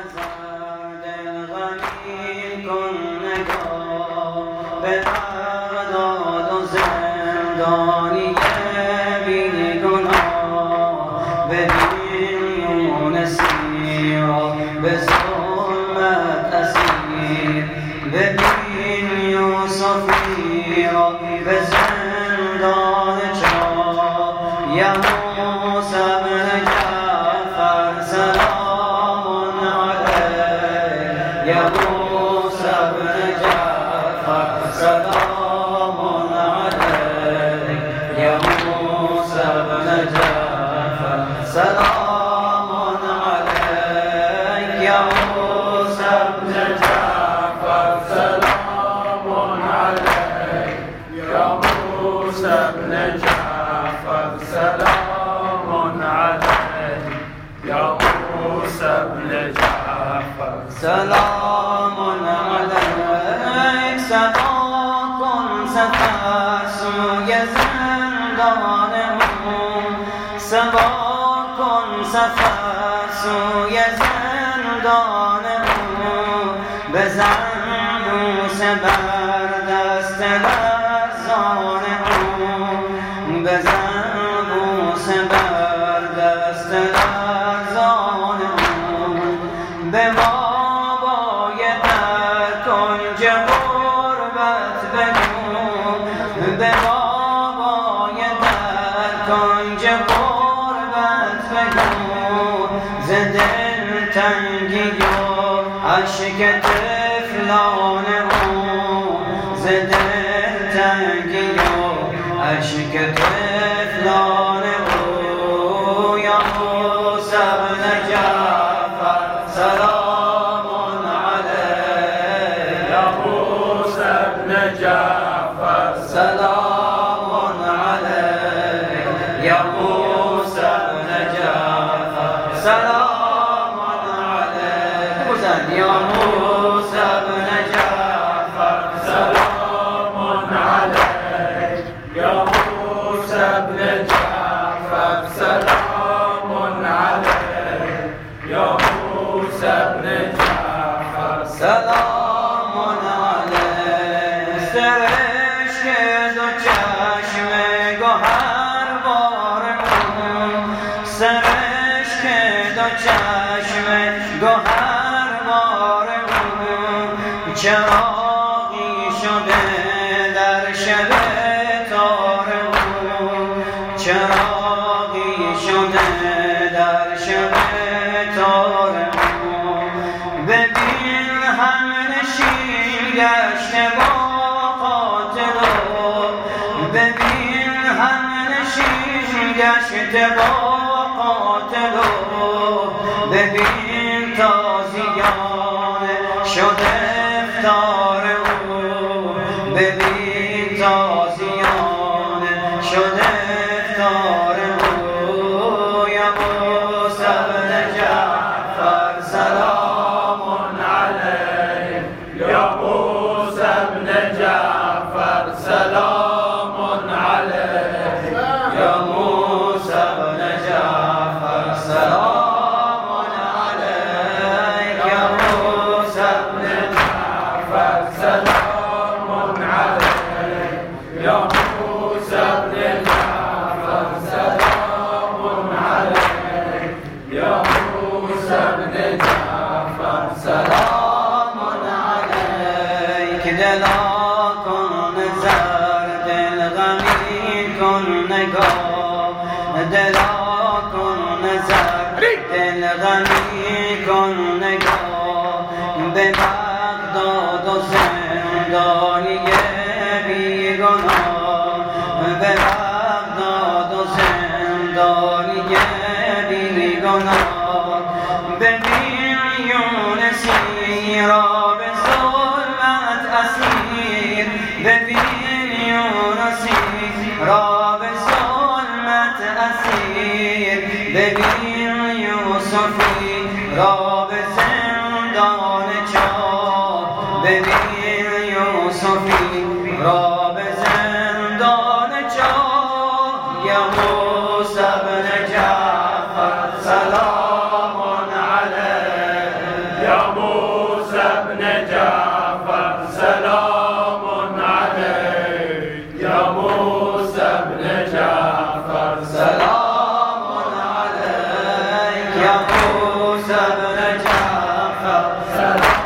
نظر دل غمین کن نگاه به بغداد و زندانی بیگناه ببین یونسی را به ظلمت اسیر ببین یوسفی را به زندان چاه یا موسی بن جعفر سلام علیک یا موسی بن جعفر سلام علیک یا موسی بن جعفر سلام علیک یا موسی بن جعفر سلام علیک یا موسی بن جعفر سلام علیک یا موسی بن جعفر سلام علیک سبا کن سفر سوی زندان سبا کن سفر سوی زندان بزن بوسه بر دست لرزان بزن بوسه بر دست لرزان به بابای در کنج غربت بگو به بابای در کنج غربت بگو ز دل تنگی و اشک طفلان ز دل تنگی و اشک طفلان یا موسی بن جعفر سلام علیک یا موسی بن جعفر سلام علیک یا موسی بن جعفر سلام علیک یا موسی بن جعفر سلام علیک یا موسی بن جعفر سلام علیک یا موسی بن جعفر سلام علیک سرشک دو چشم گوهر بار سرشک دو چشم گوهر بار چراغی شده در شب تار چراغی شده در شب تار ببین همنشین گشته با قاتل ببین همنشین گشته با قاتل ببین تازیان شده افطار ببین تازیان شده افطار یا موسی بن جعفر سلام علیک یا موسی بن جعفر سلام علیک یا موسی بن جعفر سلام علیک یا موسی بن جعفر سلام علیک یا موسی بن جعفر سلام علیک یا موسی بن جعفر سلام علیک دلا کن نظر دل غمین کن نگاه دلا کن نظر دل غمین کن نگاه به بغداد و زندانی بیگناه به بغداد و زندانی بیگناه ببین یونسی را به ظلمت اسیر ببین یونسی را به ظلمت اسیر ببین یوسفی را به زندان چاه ببین یوسفی را به زندان چاه یا موسی بن جعفر سلام علیک جعفر.